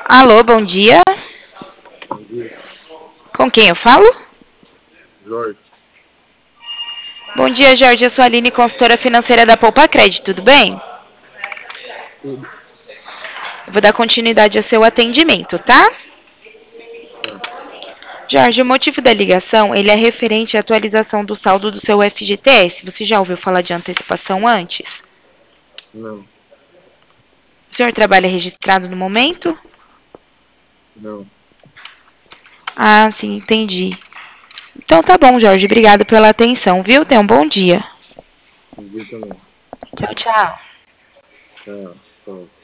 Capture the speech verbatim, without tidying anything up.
Alô, bom dia. Bom dia, Com quem eu falo? Jorge. Bom dia, Jorge. Eu sou a Aline, consultora financeira da Poupa Crédito, tudo bem? Tudo. Eu vou dar continuidade ao seu atendimento, tá? Tá. Jorge, o motivo da ligação, ele é referente à atualização do saldo do seu F G T S. Você já ouviu falar de antecipação antes? Não, O senhor trabalha registrado no momento? não. Ah, sim, entendi. Então tá bom, Jorge. Obrigado pela atenção, viu? Tenha um bom dia. Bom dia também. Tchau, tchau. Tchau. Tchau.